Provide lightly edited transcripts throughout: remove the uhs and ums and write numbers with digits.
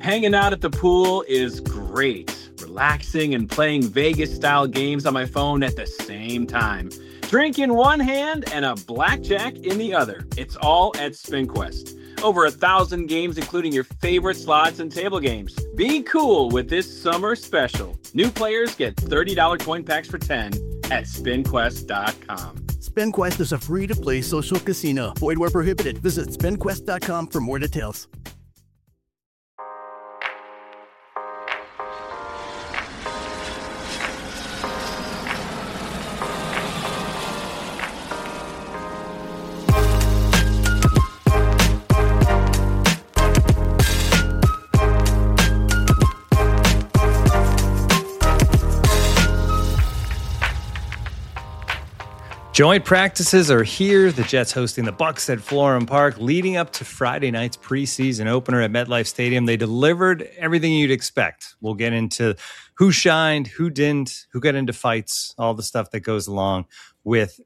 Hanging out at the pool is great. Relaxing and playing Vegas-style games on my phone at the same time. Drink in one hand and a blackjack in the other. It's all at SpinQuest. Over 1,000 games, including your favorite slots and table games. Be cool with this summer special. New players get $30 coin packs for 10 at SpinQuest.com. SpinQuest is a free-to-play social casino. Void where prohibited. Visit SpinQuest.com for more details. Joint practices are here. The Jets hosting the Bucs at Florham Park, leading up to Friday night's preseason opener at MetLife Stadium. They delivered everything you'd expect. We'll get into who shined, who didn't, who got into fights, all the stuff that goes along with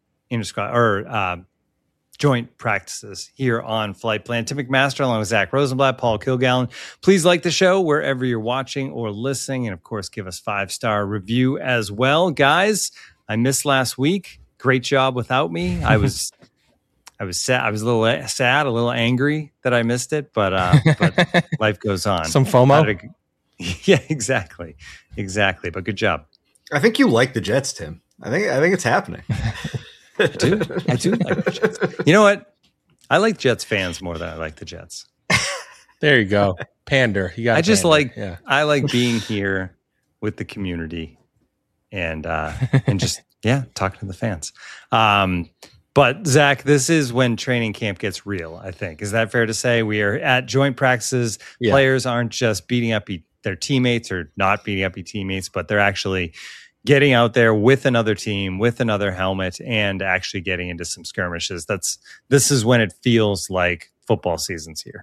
joint practices here on Flight Plan. Tim McMaster along with Zach Rosenblatt, Paul Kilgallen. Please like the show wherever you're watching or listening, and of course, give us 5-star review as well, guys. I missed last week. Great job without me. I was sad. I was a little sad, a little angry that I missed it, but life goes on. Some FOMO. Yeah, exactly. But good job. I think you like the Jets, Tim. I think it's happening. I do like the Jets. You know what? I like Jets fans more than I like the Jets. There you go. Pander. I like being here with the community and just talking to the fans. But Zach, this is when training camp gets real, I think. Is that fair to say? We are at joint practices. Yeah. Players aren't just beating up their teammates or not beating up their teammates, but they're actually getting out there with another team, with another helmet, and actually getting into some skirmishes. This is when it feels like football season's here.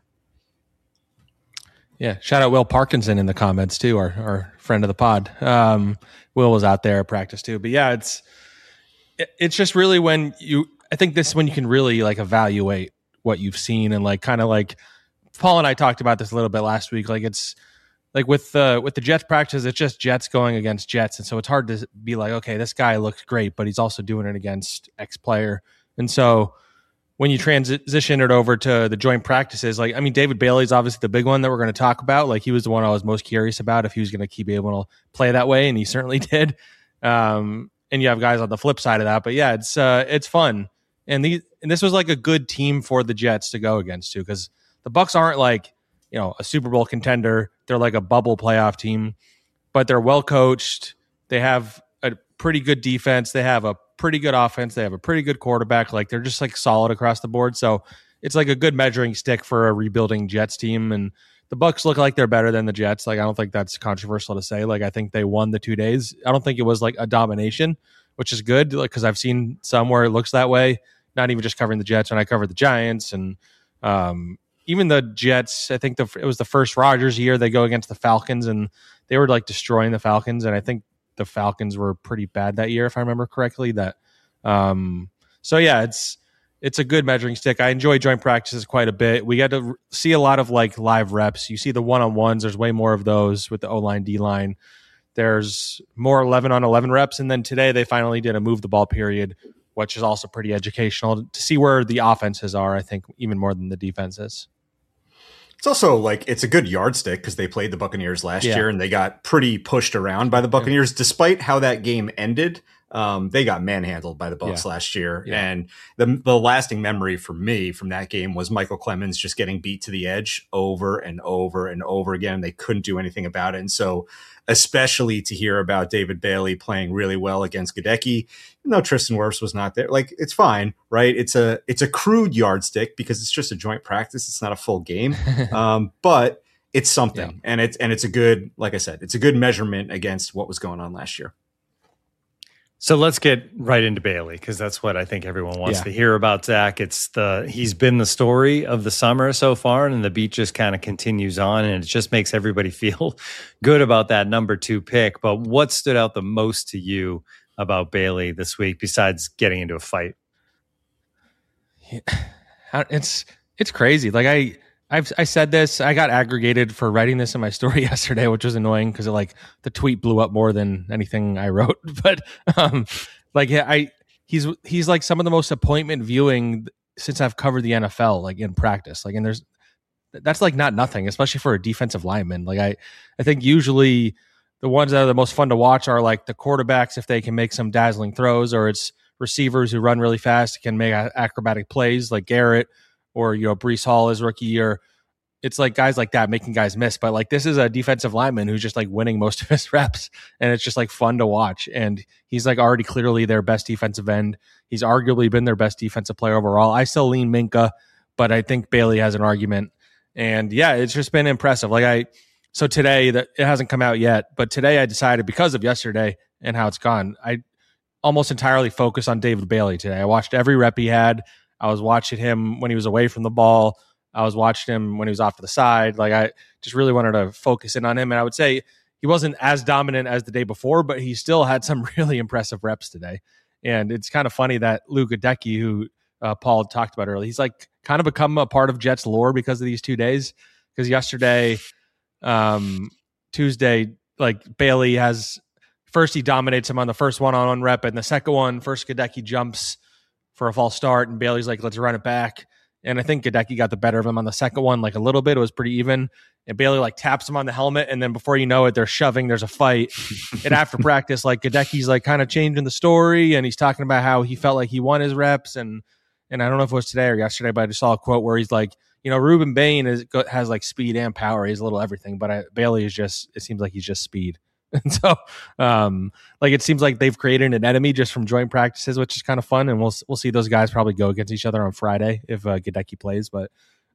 Yeah, shout out Will Parkinson in the comments too, our friend of the pod. Will was out there at practice too. But yeah, it's just really I think this is when you can really like evaluate what you've seen, and like kind of like Paul and I talked about this a little bit last week. Like it's like with the Jets practice, it's just Jets going against Jets, and so it's hard to be like, okay, this guy looks great, but he's also doing it against X player, and so when you transition it over to the joint practices, like, I mean, David Bailey's obviously the big one that we're going to talk about. Like, he was the one I was most curious about if he was going to keep able to play that way, and he certainly did. And you have guys on the flip side of that, but yeah, it's fun. And this was like a good team for the Jets to go against too, because the Bucs aren't like, a Super Bowl contender. They're like a bubble playoff team, but they're well coached. They have a pretty good defense. They have a pretty good offense. They have a pretty good quarterback. Like, they're just like solid across the board. So it's like a good measuring stick for a rebuilding Jets team. And the Bucs look like they're better than the Jets. Like, I don't think that's controversial to say. Like, I think they won the 2 days. I don't think it was like a domination, which is good, like, because I've seen some where it looks that way. Not even just covering the Jets, when I covered the Giants and even the Jets. I think it was the first Rodgers year. They go against the Falcons and they were like destroying the Falcons. And I think the Falcons were pretty bad that year, if I remember correctly. So yeah, it's a good measuring stick. I enjoy joint practices quite a bit. We got to see a lot of like live reps. You see the one-on-ones. There's way more of those with the O-line, D-line. There's more 11-on-11 reps. And then today they finally did a move the ball period, which is also pretty educational to see where the offenses are, I think, even more than the defenses. It's also like, it's a good yardstick because they played the Buccaneers last year and they got pretty pushed around by the Buccaneers. Despite how that game ended, they got manhandled by the Bucs last year. Yeah. And the lasting memory for me from that game was Michael Clemens just getting beat to the edge over and over and over again. They couldn't do anything about it. And so especially to hear about David Bailey playing really well against Gadecki, even though Tristan Wirfs was not there, like, it's fine, right? It's a crude yardstick because it's just a joint practice. It's not a full game. But it's something. Yeah. And it's a good, like I said, it's a good measurement against what was going on last year. So let's get right into Bailey, because that's what I think everyone wants to hear about, Zach. He's been the story of the summer so far, and the beat just kind of continues on, and it just makes everybody feel good about that number 2 pick. But what stood out the most to you about Bailey this week, besides getting into a fight? It's crazy. Like, I said this. I got aggregated for writing this in my story yesterday, which was annoying because the tweet blew up more than anything I wrote. But he's like some of the most appointment viewing since I've covered the NFL, like in practice. Like, and that's like not nothing, especially for a defensive lineman. Like I think usually the ones that are the most fun to watch are like the quarterbacks if they can make some dazzling throws, or it's receivers who run really fast, can make acrobatic plays like Garrett or, Breece Hall his rookie year. It's like guys like that making guys miss. But like this is a defensive lineman who's just like winning most of his reps, and it's just like fun to watch. And he's like already clearly their best defensive end. He's arguably been their best defensive player overall. I still lean Minkah, but I think Bailey has an argument. And yeah, it's just been impressive. So today, that it hasn't come out yet, but today I decided, because of yesterday and how it's gone, I almost entirely focused on David Bailey today. I watched every rep he had. I was watching him when he was away from the ball. I was watching him when he was off to the side. Like, I just really wanted to focus in on him. And I would say he wasn't as dominant as the day before, but he still had some really impressive reps today. And it's kind of funny that Luke Goedeke, who Paul talked about earlier, he's like kind of become a part of Jets lore because of these 2 days. Because yesterday, Tuesday, like Bailey first he dominates him on the first one-on-one rep, and the second one, first Goedeke jumps for a false start, and Bailey's like, let's run it back. And I think Goedeke got the better of him on the second one, like a little bit. It was pretty even. And Bailey like taps him on the helmet, and then before you know it, they're shoving. There's a fight. And after practice, like Goedeke's like kind of changing the story, and he's talking about how he felt like he won his reps. And I don't know if it was today or yesterday, but I just saw a quote where he's like, Ruben Bain has like speed and power. He's a little everything, but Bailey is just, it seems like he's just speed. And so, it seems like they've created an enemy just from joint practices, which is kind of fun. And we'll see those guys probably go against each other on Friday if Goedeke plays. But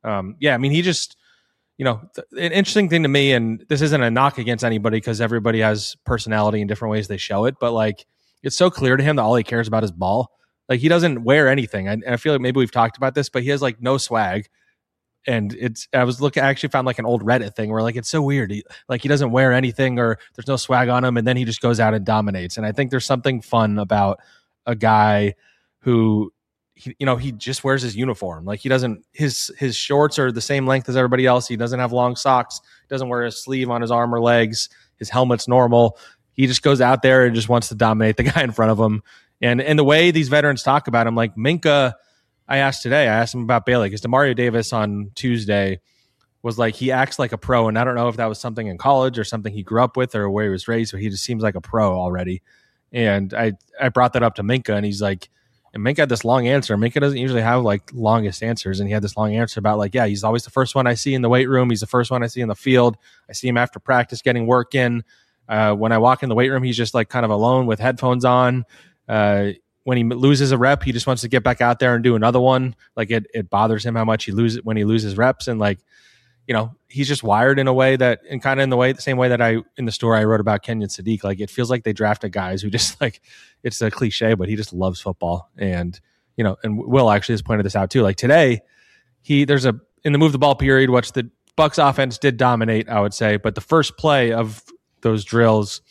he just, an interesting thing to me, and this isn't a knock against anybody because everybody has personality in different ways they show it, but like it's so clear to him that all he cares about is ball. Like he doesn't wear anything. I feel like maybe we've talked about this, but he has like no swag. And I actually found like an old Reddit thing where like, it's so weird. He doesn't wear anything, or there's no swag on him. And then he just goes out and dominates. And I think there's something fun about a guy who, he just wears his uniform. Like he doesn't, his shorts are the same length as everybody else. He doesn't have long socks. Doesn't wear a sleeve on his arm or legs. His helmet's normal. He just goes out there and just wants to dominate the guy in front of him. And the way these veterans talk about him, like Minkah, I asked him about Bailey because Demario Davis on Tuesday was like, he acts like a pro. And I don't know if that was something in college or something he grew up with or where he was raised, but he just seems like a pro already. And I brought that up to Minkah, and he's like, and Minkah had this long answer. Minkah doesn't usually have like longest answers. And he had this long answer about like, yeah, he's always the first one I see in the weight room. He's the first one I see in the field. I see him after practice getting work in. When I walk in the weight room, he's just like kind of alone with headphones on. When he loses a rep, he just wants to get back out there and do another one. Like it bothers him how much he loses reps. And like, he's just wired in a way that, and kind of in the same way that in the story I wrote about Kenyon Sadiq, like it feels like they drafted guys who just like, it's a cliche, but he just loves football. And, and Will actually has pointed this out too. Like today in the move the ball period, which the Bucs offense did dominate, I would say, but the first play of those drills,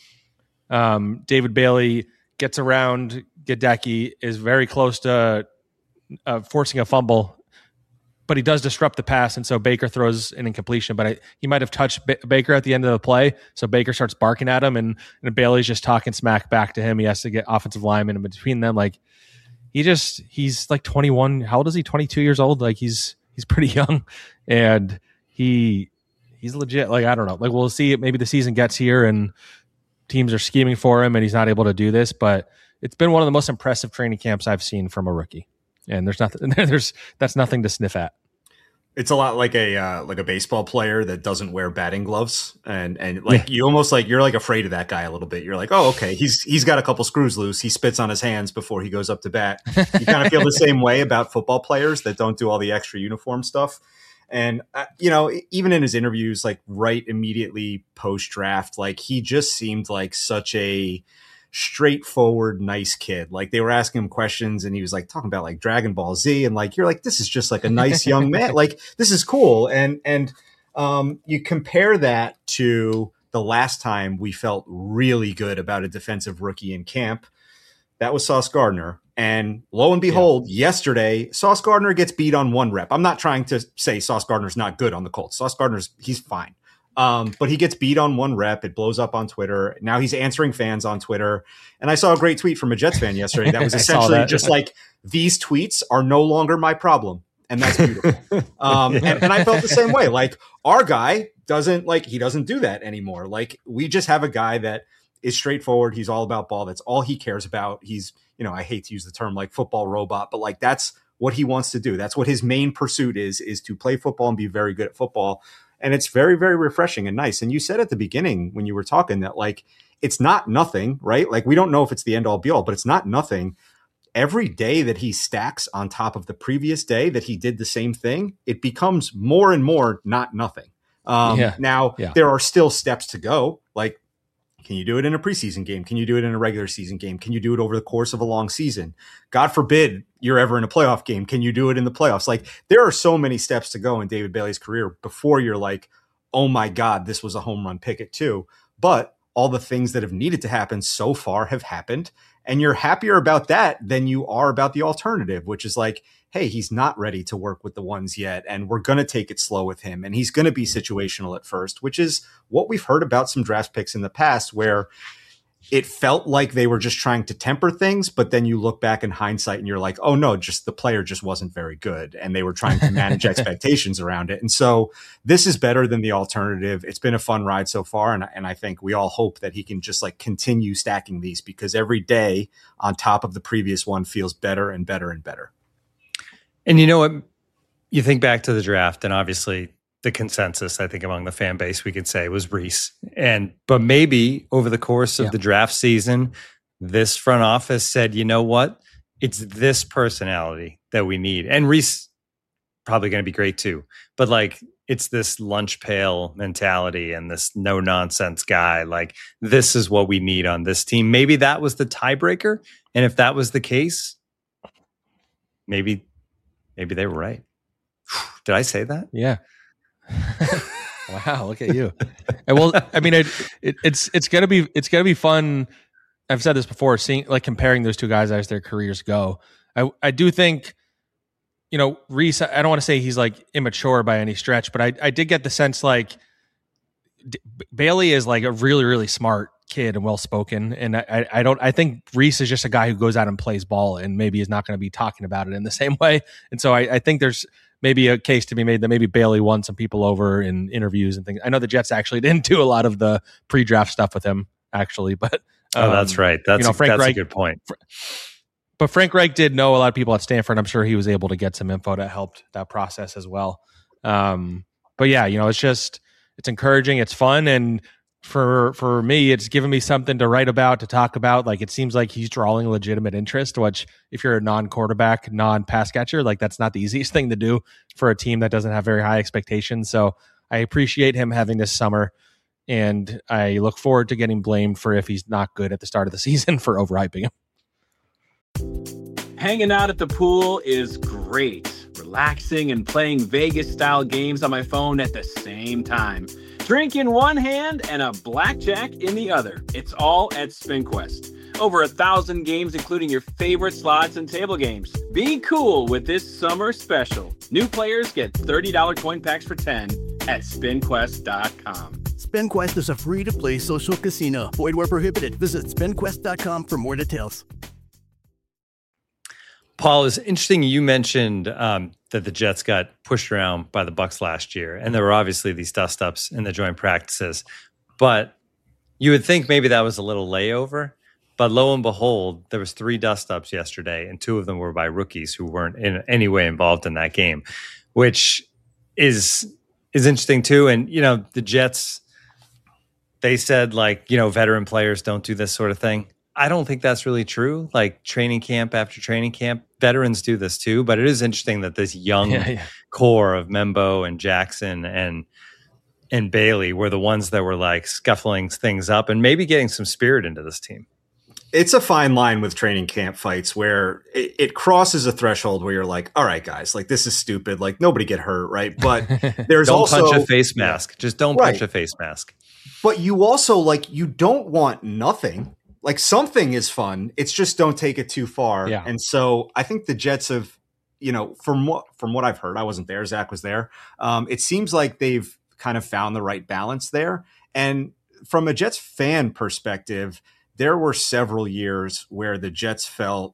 David Bailey gets around Goedeke, is very close to forcing a fumble, but he does disrupt the pass, and so Baker throws an incompletion, but he might have touched Baker at the end of the play, so Baker starts barking at him, and Bailey's just talking smack back to him. He has to get offensive linemen in between them. Like he's like 21. How old is he? 22 years old. Like he's pretty young, and he's legit. Like I don't know. Like we'll see. Maybe the season gets here and teams are scheming for him, and he's not able to do this, but it's been one of the most impressive training camps I've seen from a rookie, and that's nothing to sniff at. It's a lot like a baseball player that doesn't wear batting gloves, and like you almost like you're like afraid of that guy a little bit. You're like, oh, okay, he's got a couple screws loose. He spits on his hands before he goes up to bat. You kind of feel the same way about football players that don't do all the extra uniform stuff. And even in his interviews, like right immediately post draft, like he just seemed like such a straightforward, nice kid. Like they were asking him questions and he was like talking about like Dragon Ball Z, and like you're like, this is just like a nice young man. Like this is cool. And you compare that to the last time we felt really good about a defensive rookie in camp. that was Sauce Gardner. And lo and behold, yesterday, Sauce Gardner gets beat on 1 rep. I'm not trying to say Sauce Gardner's not good on the Colts. Sauce Gardner's, he's fine. But he gets beat on 1 rep. It blows up on Twitter. Now he's answering fans on Twitter. And I saw a great tweet from a Jets fan yesterday that was essentially just like, these tweets are no longer my problem. And that's beautiful. And I felt the same way. Like, our guy doesn't do that anymore. Like, we just have a guy that is straightforward. He's all about ball. That's all he cares about. He's, I hate to use the term like football robot, but like, that's what he wants to do. That's what his main pursuit is to play football and be very good at football. And it's very, very refreshing and nice. And you said at the beginning when you were talking that like, it's not nothing, right? Like, we don't know if it's the end all be all, but it's not nothing. Every day that he stacks on top of the previous day that he did the same thing, it becomes more and more not nothing. There are still steps to go. Like, can you do it in a preseason game? Can you do it in a regular season game? Can you do it over the course of a long season? God forbid you're ever in a playoff game. Can you do it in the playoffs? Like, there are so many steps to go in David Bailey's career before you're like, oh my God, this was a home run picket too. But all the things that have needed to happen so far have happened. And you're happier about that than you are about the alternative, which is like, hey, he's not ready to work with the ones yet. And we're going to take it slow with him. And he's going to be situational at first, which is what we've heard about some draft picks in the past, where it felt like they were just trying to temper things. But then you look back in hindsight and you're like, oh no, just the player just wasn't very good. And they were trying to manage expectations around it. And so this is better than the alternative. It's been a fun ride so far. And I think we all hope that he can just like continue stacking these, because every day on top of the previous one feels better and better and better. And you know what? You think back to the draft, and obviously the consensus, I think, among the fan base, we could say, was Reese. But maybe over the course of the draft season, this front office said, you know what? It's this personality that we need. And Reese probably going to be great too. But like, it's this lunch pail mentality and this no nonsense guy. Like, this is what we need on this team. Maybe that was the tiebreaker. And if that was the case, maybe they were right. Did I say that? Yeah. Wow, look at you. And well, I mean, it's gonna be fun. I've said this before, seeing like comparing those two guys as their careers go. I do think, Reese, I don't want to say he's like immature by any stretch, but I did get the sense like Bailey is like a really, really smart kid and well spoken. And I think Reese is just a guy who goes out and plays ball and maybe is not going to be talking about it in the same way. And so I think there's maybe a case to be made that maybe Bailey won some people over in interviews and things. I know the Jets actually didn't do a lot of the pre-draft stuff with him, actually, but that's right. That's a good point. But Frank Reich did know a lot of people at Stanford. I'm sure he was able to get some info that helped that process as well. But yeah, it's encouraging. It's fun. And for me, it's given me something to write about, to talk about. Like, it seems like he's drawing legitimate interest, which if you're a non-quarterback, non-pass catcher, like that's not the easiest thing to do for a team that doesn't have very high expectations. So I appreciate him having this summer, and I look forward to getting blamed for if he's not good at the start of the season for overhyping him. Hanging out at the pool is great. Relaxing and playing Vegas-style games on my phone at the same time. Drink in one hand and a blackjack in the other. It's all at SpinQuest. Over 1,000 games, including your favorite slots and table games. Be cool with this summer special. New players get $30 coin packs for 10 at SpinQuest.com. SpinQuest is a free-to-play social casino. Void where prohibited. Visit SpinQuest.com for more details. Paul, it's interesting you mentioned that the Jets got pushed around by the Bucs last year, and there were obviously these dust-ups in the joint practices. But you would think maybe that was a little layover. But lo and behold, there was 3 dust-ups yesterday, and 2 of them were by rookies who weren't in any way involved in that game, which is interesting too. And, the Jets, they said, like, veteran players don't do this sort of thing. I don't think that's really true. Like, training camp after training camp, veterans do this too. But it is interesting that this young core of Membo and Jackson and Bailey were the ones that were like scuffling things up and maybe getting some spirit into this team. It's a fine line with training camp fights where it crosses a threshold where you're like, all right, guys, like, this is stupid. Like, nobody get hurt, right? But there's don't punch a face mask. Just don't punch a face mask. But you also, like, you don't want nothing. like something is fun. It's just don't take it too far. Yeah. And so I think the Jets have, from what I've heard, I wasn't there, Zach was there. It seems like they've kind of found the right balance there. And from a Jets fan perspective, there were several years where the Jets felt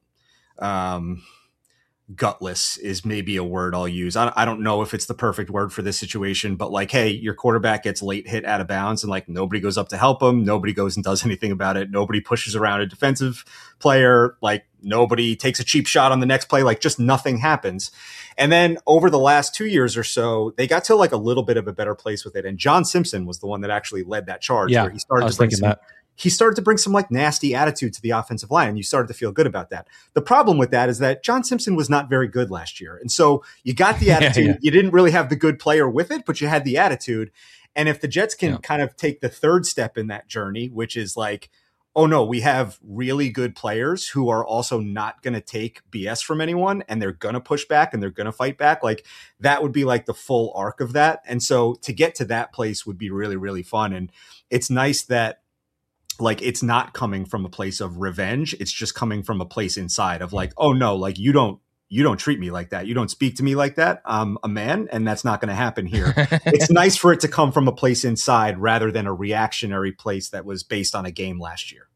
gutless is maybe a word I'll use. I don't know if it's the perfect word for this situation, but like, hey, your quarterback gets late hit out of bounds and like nobody goes up to help him. Nobody goes and does anything about it. Nobody pushes around a defensive player. Like nobody takes a cheap shot on the next play. Like just nothing happens. And then over the last 2 years or so, they got to like a little bit of a better place with it. And John Simpson was the one that actually led that charge. Yeah, where he started to bring some like nasty attitude to the offensive line, and you started to feel good about that. The problem with that is that John Simpson was not very good last year. And so you got the attitude. Yeah. You didn't really have the good player with it, but you had the attitude. And if the Jets can kind of take the third step in that journey, which is like, oh no, we have really good players who are also not going to take BS from anyone, and they're going to push back and they're going to fight back. Like that would be like the full arc of that. And so to get to that place would be really, really fun. And it's nice that, like, it's not coming from a place of revenge. It's just coming from a place inside of like, oh no, like you don't treat me like that. You don't speak to me like that. I'm a man, and that's not going to happen here. It's nice for it to come from a place inside rather than a reactionary place that was based on a game last year.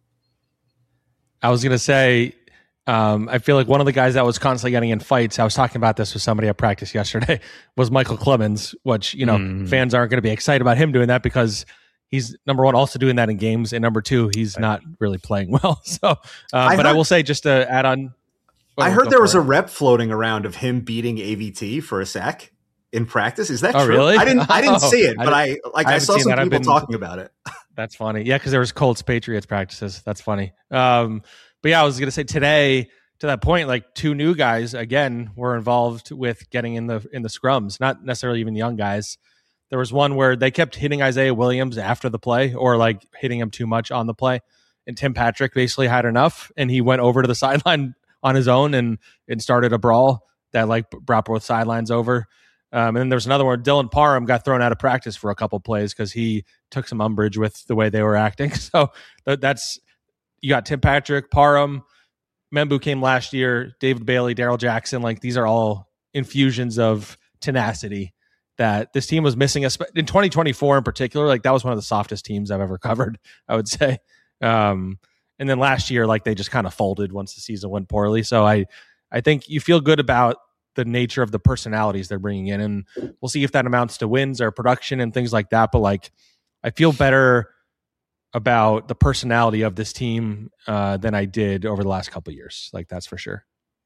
I was going to say, I feel like one of the guys that was constantly getting in fights, I was talking about this with somebody at practice yesterday, was Michael Clemens, which, fans aren't going to be excited about him doing that because he's, number one, also doing that in games, and number two, he's not really playing well. So, I will say, just to add on, I heard there was a rep floating around of him beating AVT for a sack in practice. Is that true? Really? I didn't see it, but I saw some people talking about it. That's funny. Yeah, because there was Colts Patriots practices. That's funny. But yeah, I was gonna say today, to that point, like two new guys again were involved with getting in the scrums, not necessarily even young guys. There was one where they kept hitting Isaiah Williams after the play, or like hitting him too much on the play. And Tim Patrick basically had enough, and he went over to the sideline on his own and started a brawl that like brought both sidelines over. And then there was another one. Dylan Parham got thrown out of practice for a couple plays because he took some umbrage with the way they were acting. So that's, you got Tim Patrick, Parham, Membu came last year, David Bailey, Darrell Jackson. Like these are all infusions of tenacity that this team was missing in 2024 in particular. Like that was one of the softest teams I've ever covered, I would say. And then last year, like they just kind of folded once the season went poorly. So I think you feel good about the nature of the personalities they're bringing in, and we'll see if that amounts to wins or production and things like that. But like, I feel better about the personality of this team than I did over the last couple of years. Like that's for sure.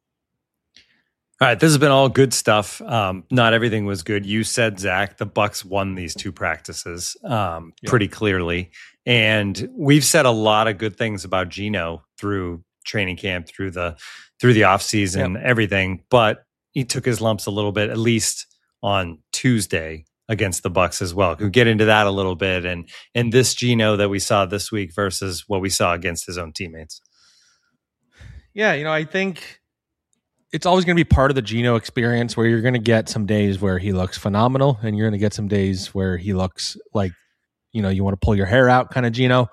All right, this has been all good stuff. Not everything was good. You said, Zach, the Bucs won these two practices pretty clearly. And we've said a lot of good things about Geno through training camp, through the offseason, everything. But he took his lumps a little bit, at least on Tuesday against the Bucs as well. We'll get into that a little bit. And this Geno that we saw this week versus what we saw against his own teammates. Yeah, I think it's always going to be part of the Geno experience where you're going to get some days where he looks phenomenal, and you're going to get some days where he looks like, you want to pull your hair out kind of Geno.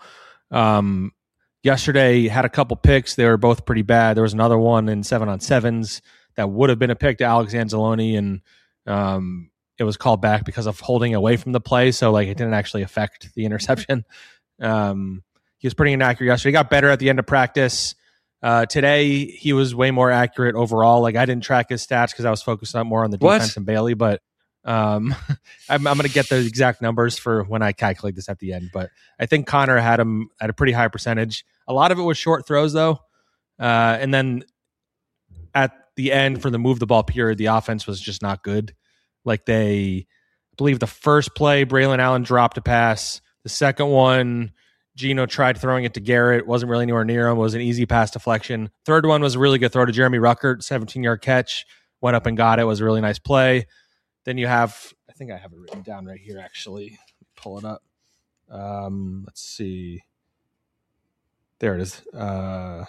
Yesterday had a couple picks. They were both pretty bad. There was another one in 7-on-7s that would have been a pick to Alex Anzalone, and it was called back because of holding away from the play. So like it didn't actually affect the interception. He was pretty inaccurate yesterday. He got better at the end of practice. Today he was way more accurate overall. Like I didn't track his stats because I was focused on more on the defense and Bailey, but I'm going to get the exact numbers for when I calculate this at the end. But I think Connor had him at a pretty high percentage. A lot of it was short throws though. And then at the end for the move the ball period, the offense was just not good. Like I believe the first play, Braylon Allen dropped a pass. The second one, Geno tried throwing it to Garrett. Wasn't really anywhere near him. It was an easy pass deflection. Third one was a really good throw to Jeremy Ruckert, 17-yard catch. Went up and got it. It was a really nice play. Then you have, I think I have it written down right here, actually. Pull it up. Let's see. There it is. No,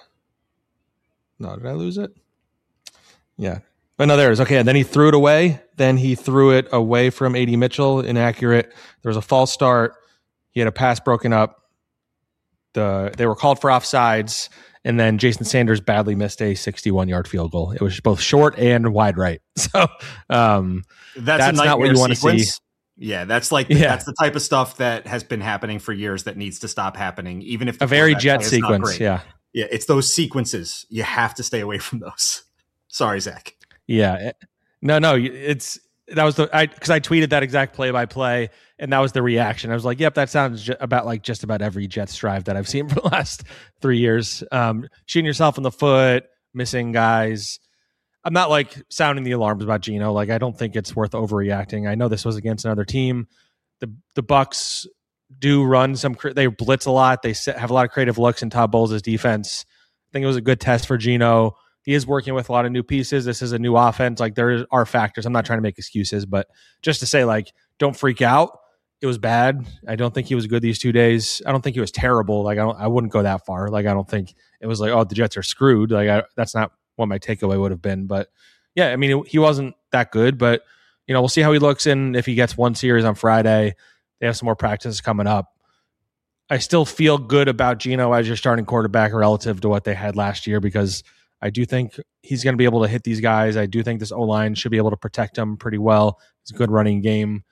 did I lose it? Yeah. But no, there it is. Okay, and then he threw it away. Then he threw it away from A.D. Mitchell, inaccurate. There was a false start. He had a pass broken up. they were called for offsides, and then Jason Sanders badly missed a 61-yard field goal. It was both short and wide right. So that's not what you want to see. Yeah, that's that's the type of stuff that has been happening for years that needs to stop happening, even if a very Jet sequence. Yeah, it's those sequences. You have to stay away from those. Sorry, Zach. Yeah, no, because I tweeted that exact play-by-play, and that was the reaction. I was like, "Yep, that sounds about like just about every Jets drive that I've seen for the last 3 years." Shooting yourself in the foot, missing guys. I'm not like sounding the alarms about Geno. Like, I don't think it's worth overreacting. I know this was against another team. The Bucs do run they blitz a lot. They have a lot of creative looks in Todd Bowles' defense. I think it was a good test for Geno. He is working with a lot of new pieces. This is a new offense. Like, there are factors. I'm not trying to make excuses, but just to say, like, don't freak out. It was bad. I don't think he was good these 2 days. I don't think he was terrible. Like, I wouldn't go that far. Like, I don't think it was like, oh, the Jets are screwed. Like, that's not what my takeaway would have been. But yeah, I mean, he wasn't that good, but we'll see how he looks in if he gets one series on Friday. They have some more practices coming up. I still feel good about Geno as your starting quarterback relative to what they had last year, because I do think he's going to be able to hit these guys. I do think this O-line should be able to protect him pretty well. It's a good running game.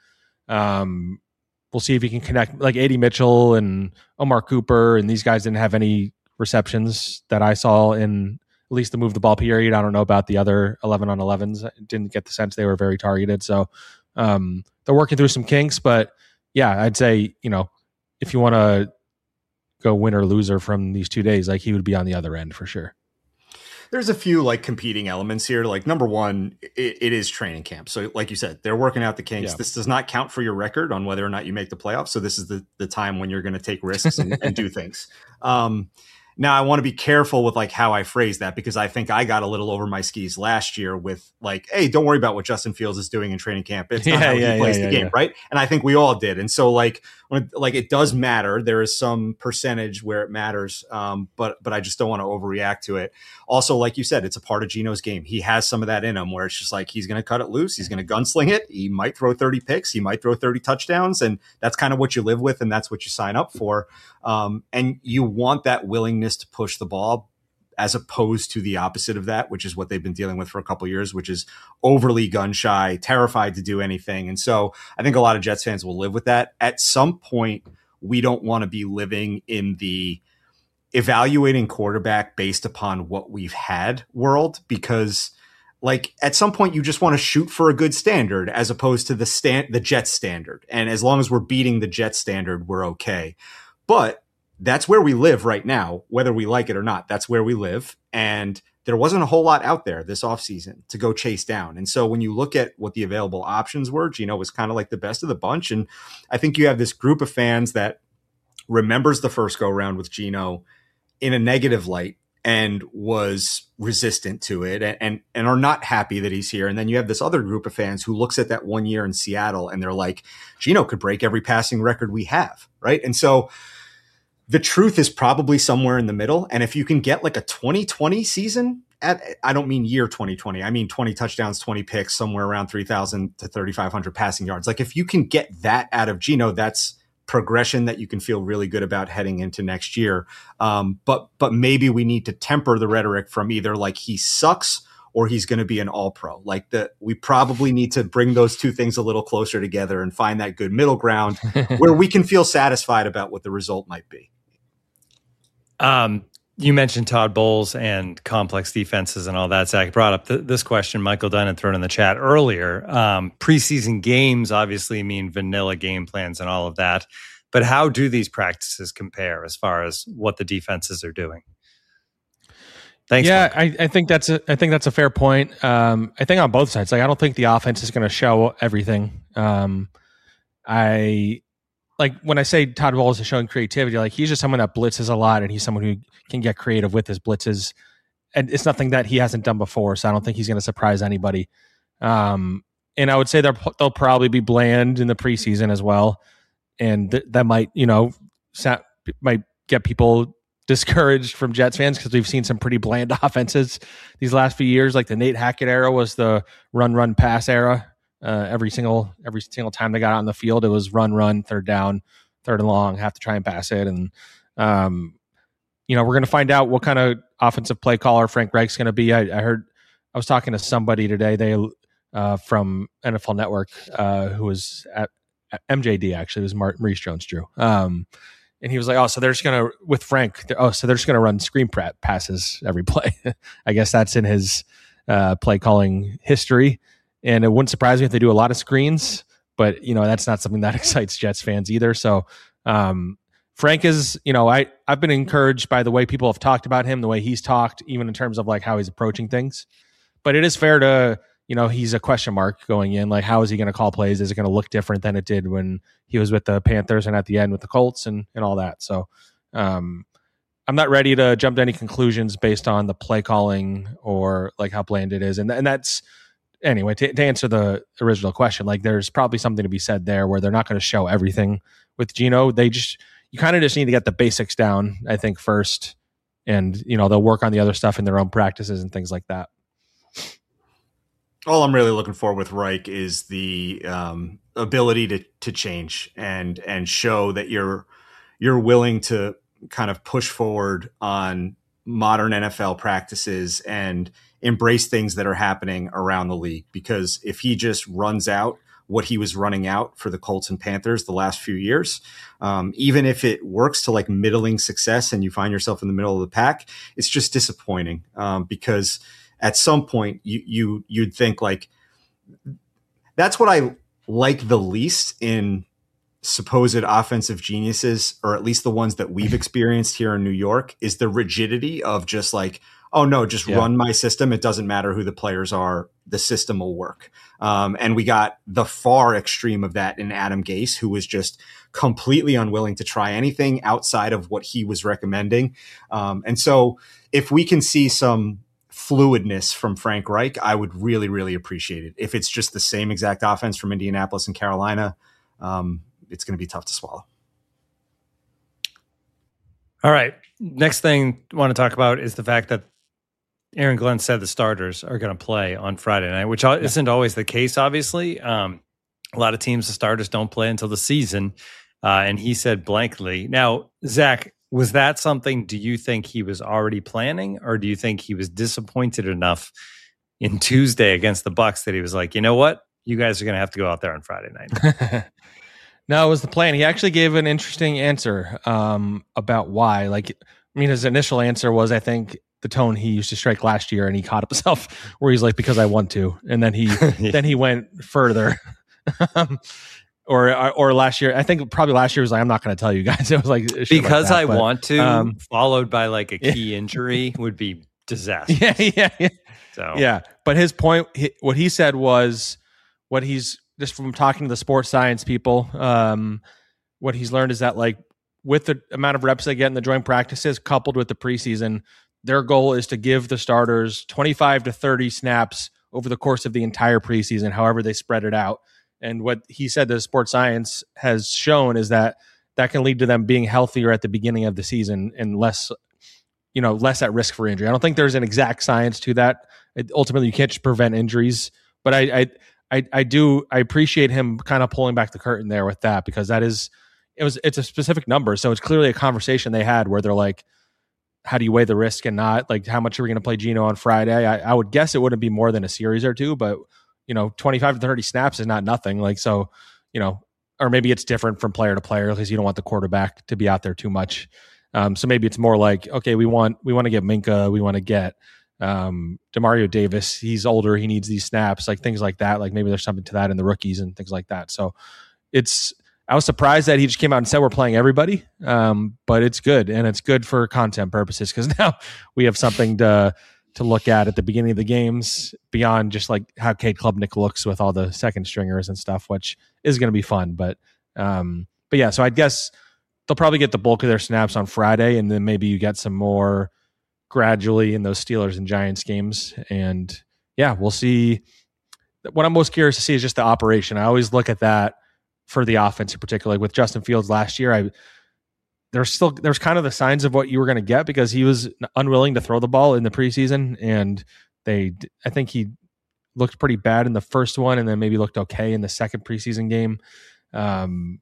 We'll see if he can connect, like AD Mitchell and Omar Cooper, and these guys didn't have any receptions that I saw in at least the move the ball period. I don't know about the other 11 on 11s. I didn't get the sense they were very targeted. So they're working through some kinks, but yeah, I'd say, if you want to go winner loser from these 2 days, like he would be on the other end for sure. There's a few like competing elements here. Like, number one, it is training camp. So like you said, they're working out the kinks. Yeah. This does not count for your record on whether or not you make the playoffs. So this is the time when you're going to take risks and do things. Now, I want to be careful with like how I phrase that, because I think I got a little over my skis last year with like, hey, don't worry about what Justin Fields is doing in training camp. It's not how he plays the game, right? And I think we all did. And so like it does matter. There is some percentage where it matters, but I just don't want to overreact to it. Also, like you said, it's a part of Geno's game. He has some of that in him where it's just like he's going to cut it loose. He's going to gunsling it. He might throw 30 picks. He might throw 30 touchdowns. And that's kind of what you live with, and that's what you sign up for. And you want that willingness to push the ball, as opposed to the opposite of that, which is what they've been dealing with for a couple of years, which is overly gun shy, terrified to do anything. And so I think a lot of Jets fans will live with that. At some point, we don't want to be living in the evaluating quarterback based upon what we've had world, because like at some point you just want to shoot for a good standard as opposed to the Jets standard. And as long as we're beating the Jets standard, we're okay. But that's where we live right now, whether we like it or not. That's where we live. And there wasn't a whole lot out there this offseason to go chase down. And so when you look at what the available options were, Geno was kind of like the best of the bunch. And I think you have this group of fans that remembers the first go round with Geno in a negative light and was resistant to it and are not happy that he's here. And then you have this other group of fans who looks at that 1 year in Seattle and they're like, Geno could break every passing record we have. Right. And so the truth is probably somewhere in the middle. And if you can get like a 2020 season I don't mean year 2020. I mean 20 touchdowns, 20 picks, somewhere around 3,000 to 3,500 passing yards. Like if you can get that out of Geno, that's progression that you can feel really good about heading into next year. But maybe we need to temper the rhetoric from either like he sucks or he's going to be an all-pro. Like we probably need to bring those two things a little closer together and find that good middle ground where we can feel satisfied about what the result might be. You mentioned Todd Bowles and complex defenses and all that. Zach brought up this question Michael Dunn had thrown in the chat earlier. Preseason games obviously mean vanilla game plans and all of that. But how do these practices compare as far as what the defenses are doing? Thanks. Yeah, I think that's a fair point. I think on both sides, like I don't think the offense is going to show everything. Like when I say Todd Bowles is showing creativity, like he's just someone that blitzes a lot and he's someone who can get creative with his blitzes. And it's nothing that he hasn't done before. So I don't think he's going to surprise anybody. And I would say they'll probably be bland in the preseason as well. And that might, might get people discouraged from Jets fans because we've seen some pretty bland offenses these last few years. Like the Nate Hackett era was the run, pass era. Every single time they got out on the field, it was run, third down, third and long, have to try and pass it. And We're going to find out what kind of offensive play caller Frank Reich's going to be. I was talking to somebody today, from NFL Network, who was at MJD, actually. It was Maurice Jones-Drew. And he was like, so they're just going to, with Frank, they're just going to run screen passes every play. I guess that's in his play calling history. And it wouldn't surprise me if they do a lot of screens, but, that's not something that excites Jets fans either. So Frank is, I've been encouraged by the way people have talked about him, the way he's talked, even in terms of like how he's approaching things. But it is fair to, he's a question mark going in. Like, how is he going to call plays? Is it going to look different than it did when he was with the Panthers and at the end with the Colts and all that? So I'm not ready to jump to any conclusions based on the play calling or like how bland it is. And that's, anyway, to answer the original question, like there's probably something to be said there where they're not going to show everything with Geno. You kind of just need to get the basics down, I think, first. And, they'll work on the other stuff in their own practices and things like that. All I'm really looking for with Reich is the ability to change and show that you're willing to kind of push forward on modern NFL practices and embrace things that are happening around the league. Because if he just runs out what he was running out for the Colts and Panthers the last few years, even if it works to like middling success and you find yourself in the middle of the pack, it's just disappointing because at some point you'd think like that's what I like the least in supposed offensive geniuses, or at least the ones that we've experienced here in New York, is the rigidity of just like, oh no, just run my system. It doesn't matter who the players are. The system will work. And we got the far extreme of that in Adam Gase, who was just completely unwilling to try anything outside of what he was recommending. And so if we can see some fluidness from Frank Reich, I would really, really appreciate it. If it's just the same exact offense from Indianapolis and Carolina, it's going to be tough to swallow. All right. Next thing I want to talk about is the fact that Aaron Glenn said the starters are going to play on Friday night, which isn't always the case, obviously. A lot of teams, the starters don't play until the season. And he said blankly. Now, Zach, was that something, do you think he was already planning, or do you think he was disappointed enough in Tuesday against the Bucs that he was like, you know what? You guys are going to have to go out there on Friday night. No, it was the plan. He actually gave an interesting answer about why. His initial answer was, I think, the tone he used to strike last year, and he caught himself where he's like, because I want to. And then he went further. Or last year, I think probably last year was like, I'm not going to tell you guys. It was like, because I want to, followed by like a key injury would be disastrous. Yeah. So yeah. But his point, what he said was, what he's just from talking to the sports science people, what he's learned is that like with the amount of reps they get in the joint practices coupled with the preseason, their goal is to give the starters 25 to 30 snaps over the course of the entire preseason, however they spread it out. And what he said that sports science has shown is that can lead to them being healthier at the beginning of the season and less at risk for injury. I don't think there's an exact science to that. Ultimately, you can't just prevent injuries, but I appreciate him kind of pulling back the curtain there with that, because it's a specific number. So it's clearly a conversation they had where they're like, how do you weigh the risk and not? Like, how much are we going to play Geno on Friday? I would guess it wouldn't be more than a series or two, but 25 to 30 snaps is not nothing. Like, so, or maybe it's different from player to player because you don't want the quarterback to be out there too much. So maybe it's more like, okay, we want to get Minka, we want to get Demario Davis. He's older, he needs these snaps, like things like that. Like maybe there's something to that in the rookies and things like that. So I was surprised that he just came out and said we're playing everybody, but it's good, and it's good for content purposes because now we have something to look at the beginning of the games beyond just like how Cade Klubnik looks with all the second stringers and stuff, which is going to be fun. But yeah, so I guess they'll probably get the bulk of their snaps on Friday, and then maybe you get some more gradually in those Steelers and Giants games. And yeah, we'll see. What I'm most curious to see is just the operation. I always look at that for the offense in particular. Like with Justin Fields last year, there's kind of the signs of what you were going to get because he was unwilling to throw the ball in the preseason, and I think he looked pretty bad in the first one, and then maybe looked okay in the second preseason game.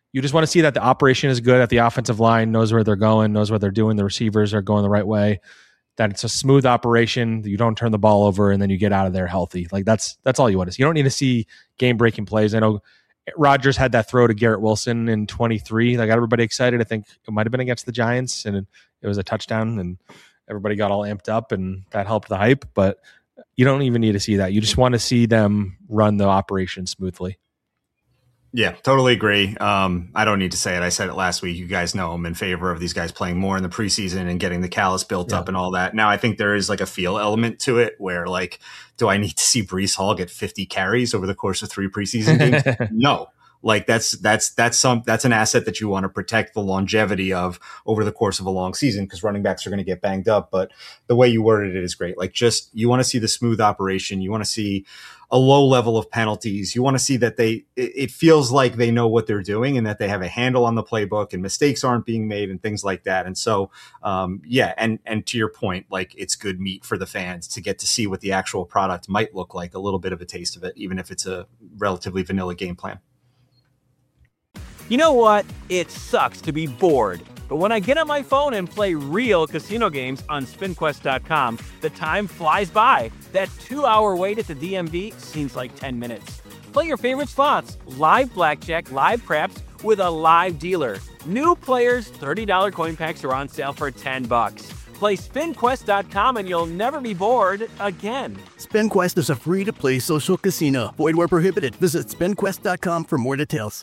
you just want to see that the operation is good, that the offensive line knows where they're going, knows what they're doing, the receivers are going the right way, that it's a smooth operation, that you don't turn the ball over, and then you get out of there healthy. Like that's all you want to see. You don't need to see game-breaking plays. I know Rodgers had that throw to Garrett Wilson in 23 that got everybody excited. I think it might have been against the Giants, and it was a touchdown, and everybody got all amped up, and that helped the hype. But you don't even need to see that. You just want to see them run the operation smoothly. Yeah, totally agree. I don't need to say it. I said it last week. You guys know I'm in favor of these guys playing more in the preseason and getting the callus built up and all that. Now, I think there is like a feel element to it where like, do I need to see Breece Hall get 50 carries over the course of 3 preseason games? No. Like that's an asset that you want to protect the longevity of over the course of a long season, because running backs are going to get banged up. But the way you worded it is great. Like, just, you want to see the smooth operation. You want to see a low level of penalties. You want to see that it feels like they know what they're doing and that they have a handle on the playbook and mistakes aren't being made and things like that. And so, and to your point, like, it's good meat for the fans to get to see what the actual product might look like, a little bit of a taste of it, even if it's a relatively vanilla game plan. You know what? It sucks to be bored. But when I get on my phone and play real casino games on SpinQuest.com, the time flies by. That 2-hour wait at the DMV seems like 10 minutes. Play your favorite slots, live blackjack, live craps, with a live dealer. New players, $30 coin packs are on sale for $10. Play SpinQuest.com and you'll never be bored again. SpinQuest is a free-to-play social casino. Void where prohibited. Visit SpinQuest.com for more details.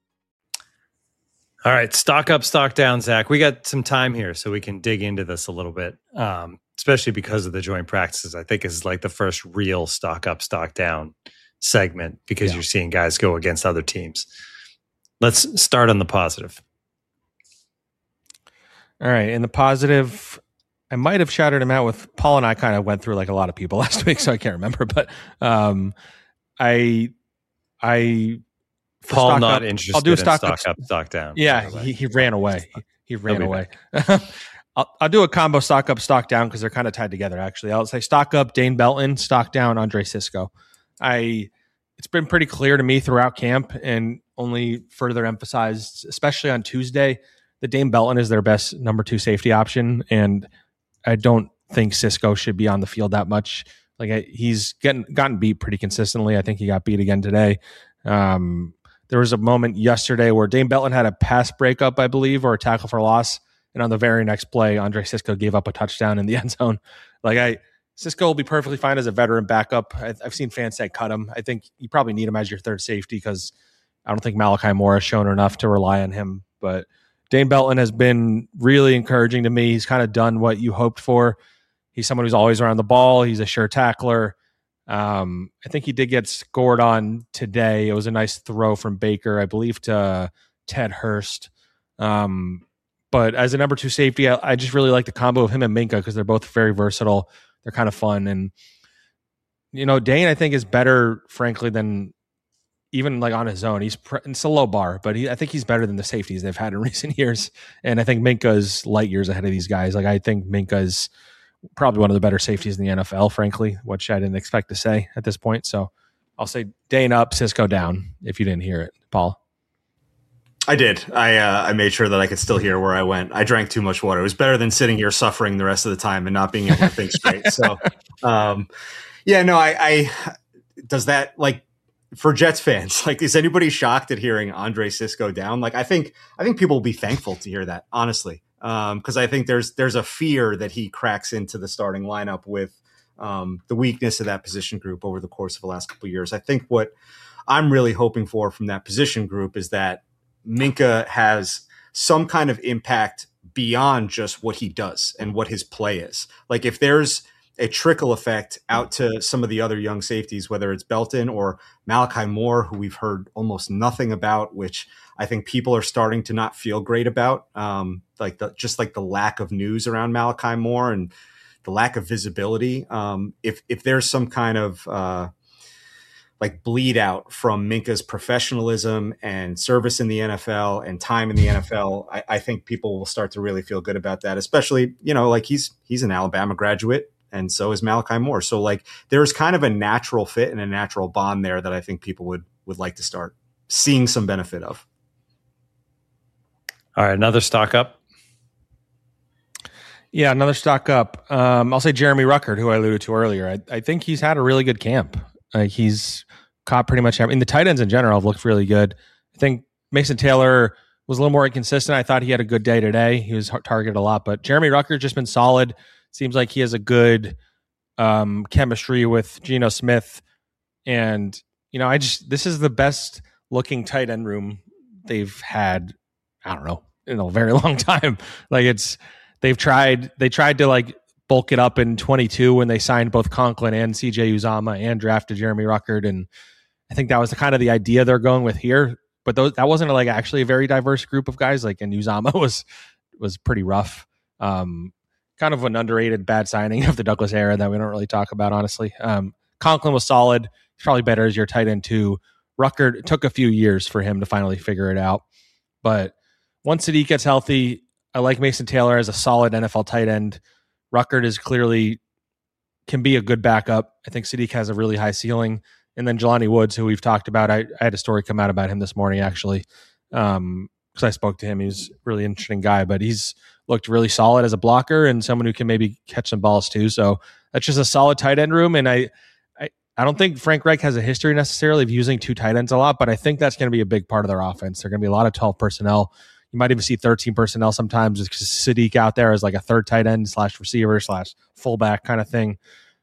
All right, stock up, stock down, Zach. We got some time here, so we can dig into this a little bit, especially because of the joint practices. I think is like the first real stock up, stock down segment, because you're seeing guys go against other teams. Let's start on the positive. All right, in the positive, I might have shouted him out with Paul, and I kind of went through like a lot of people last week, so I can't remember. But Paul not interested. I'll do in stock up, stock down. Yeah, he ran away. He ran away. I'll do a combo stock up, stock down, because they're kind of tied together. Actually, I'll say stock up Dane Belton, stock down Andre Cisco. It's been pretty clear to me throughout camp, and only further emphasized, especially on Tuesday, that Dane Belton is their best number 2 safety option, and I don't think Cisco should be on the field that much. Like, he's gotten beat pretty consistently. I think he got beat again today. There was a moment yesterday where Dane Belton had a pass breakup, I believe, or a tackle for loss. And on the very next play, Andre Cisco gave up a touchdown in the end zone. Cisco will be perfectly fine as a veteran backup. I've seen fans say cut him. I think you probably need him as your third safety, because I don't think Malachi Moore has shown enough to rely on him. But Dane Belton has been really encouraging to me. He's kind of done what you hoped for. He's someone who's always around the ball. He's a sure tackler. I think he did get scored on today. It was a nice throw from Baker, I believe, to Ted Hurst. But as a number 2 safety, I just really like the combo of him and Minkah, because they're both very versatile. They're kind of fun. And, Dane, I think, is better, frankly, than even like on his own. It's a low bar, but I think he's better than the safeties they've had in recent years. And I think Minkah's light years ahead of these guys. Like, I think Minkah's probably one of the better safeties in the NFL, frankly, which I didn't expect to say at this point. So I'll say Dane up, Cisco down, if you didn't hear it, Paul. I did. I made sure that I could still hear where I went. I drank too much water. It was better than sitting here suffering the rest of the time and not being able to think straight. So, I does that, like, for Jets fans, like, is anybody shocked at hearing Andre Cisco down? Like, I think people will be thankful to hear that, honestly. Because I think there's a fear that he cracks into the starting lineup with the weakness of that position group over the course of the last couple of years. I think what I'm really hoping for from that position group is that Minkah has some kind of impact beyond just what he does and what his play is. Like, if there's a trickle effect out to some of the other young safeties, whether it's Belton or Malachi Moore, who we've heard almost nothing about, which I think people are starting to not feel great about. The lack of news around Malachi Moore and the lack of visibility. If there's some kind of bleed out from Minkah's professionalism and service in the NFL and time in the NFL, I think people will start to really feel good about that, especially, he's an Alabama graduate. And so is Malachi Moore. So there's kind of a natural fit and a natural bond there that I think people would like to start seeing some benefit of. All right, another stock up. Yeah, another stock up. I'll say Jeremy Ruckert, who I alluded to earlier. I think he's had a really good camp. He's caught pretty much everything. The tight ends in general have looked really good. I think Mason Taylor was a little more inconsistent. I thought he had a good day today. He was targeted a lot, but Jeremy Ruckert's just been solid. Seems like he has a good chemistry with Geno Smith. And, this is the best looking tight end room they've had, I don't know, in a very long time. They tried to like bulk it up in 22 when they signed both Conklin and CJ Uzomah and drafted Jeremy Ruckert. And I think that was the idea they're going with here. But that wasn't like actually a very diverse group of guys. Like, and Uzomah was pretty rough. Kind of an underrated bad signing of the Douglas era that we don't really talk about, honestly. Conklin was solid. He's probably better as your tight end too. Ruckert, it took a few years for him to finally figure it out. But once Sadiq gets healthy, I like Mason Taylor as a solid NFL tight end. Ruckert is clearly can be a good backup. I think Sadiq has a really high ceiling. And then Jelani Woods, who we've talked about, I had a story come out about him this morning, actually, because I spoke to him. He's a really interesting guy, but he's looked really solid as a blocker and someone who can maybe catch some balls too. So that's just a solid tight end room. And I don't think Frank Reich has a history necessarily of using two tight ends a lot, but I think that's going to be a big part of their offense. They're going to be a lot of 12 personnel. You might even see 13 personnel sometimes with Sadiq out there as like a third tight end / receiver / fullback kind of thing.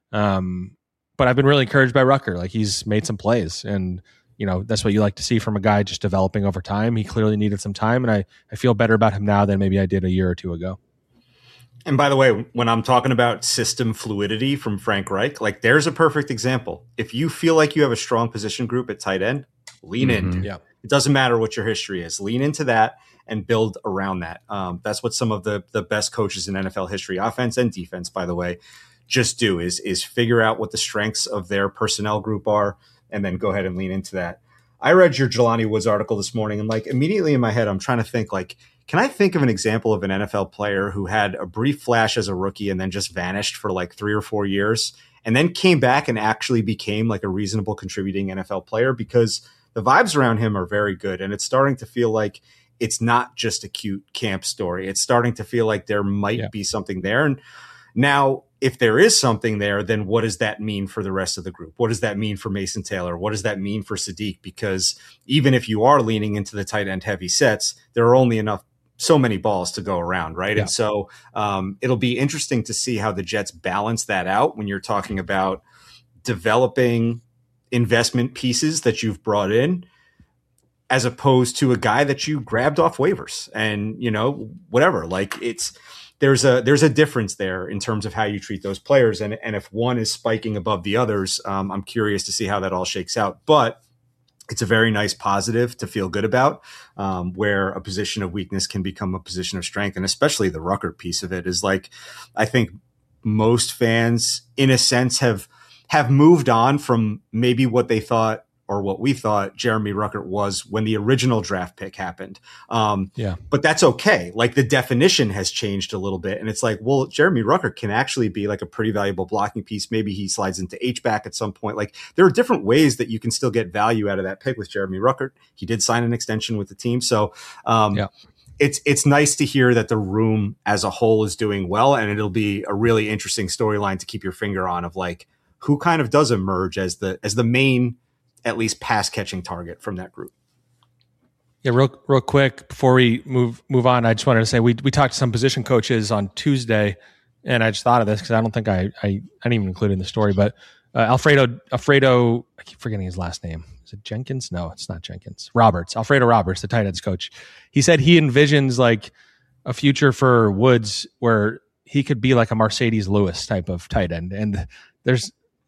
But I've been really encouraged by Ruckert. Like, he's made some plays, and that's what you like to see from a guy just developing over time. He clearly needed some time, and I feel better about him now than maybe I did a year or two ago. And by the way, when I'm talking about system fluidity from Frank Reich, like, there's a perfect example. If you feel like you have a strong position group at tight end, lean in. Yeah. It doesn't matter what your history is. Lean into that and build around that. That's what some of the best coaches in NFL history, offense and defense, by the way, just do is figure out what the strengths of their personnel group are and then go ahead and lean into that. I read your Jelani Woods article this morning, and like immediately in my head, I'm trying to think, like, can I think of an example of an NFL player who had a brief flash as a rookie and then just vanished for like 3 or 4 years and then came back and actually became like a reasonable contributing NFL player? Because the vibes around him are very good, and it's starting to feel like it's not just a cute camp story. It's starting to feel like there might be something there. And now, if there is something there, then what does that mean for the rest of the group? What does that mean for Mason Taylor? What does that mean for Sadiq? Because even if you are leaning into the tight end heavy sets, there are only so many balls to go around, right? Yeah. And so it'll be interesting to see how the Jets balance that out when you're talking about developing investment pieces that you've brought in, as opposed to a guy that you grabbed off waivers and, whatever. Like, there's a difference there in terms of how you treat those players. And if one is spiking above the others, I'm curious to see how that all shakes out. But it's a very nice positive to feel good about, where a position of weakness can become a position of strength. And especially the Ruckert piece of it is like, I think most fans in a sense have moved on from maybe what they thought or what we thought Jeremy Ruckert was when the original draft pick happened. But that's okay. Like, the definition has changed a little bit. And it's like, well, Jeremy Ruckert can actually be like a pretty valuable blocking piece. Maybe he slides into H-back at some point. Like, there are different ways that you can still get value out of that pick with Jeremy Ruckert. He did sign an extension with the team. So it's nice to hear that the room as a whole is doing well. And it'll be a really interesting storyline to keep your finger on of like, who kind of does emerge as the main, at least pass catching target from that group. Yeah, real quick before we move on, I just wanted to say we talked to some position coaches on Tuesday, and I just thought of this because I don't think I didn't even include it in the story, but Alfredo, I keep forgetting his last name. Is it Jenkins? No, it's not Jenkins. Alfredo Roberts, the tight ends coach. He said he envisions like a future for Woods where he could be like a Mercedes Lewis type of tight end, and there's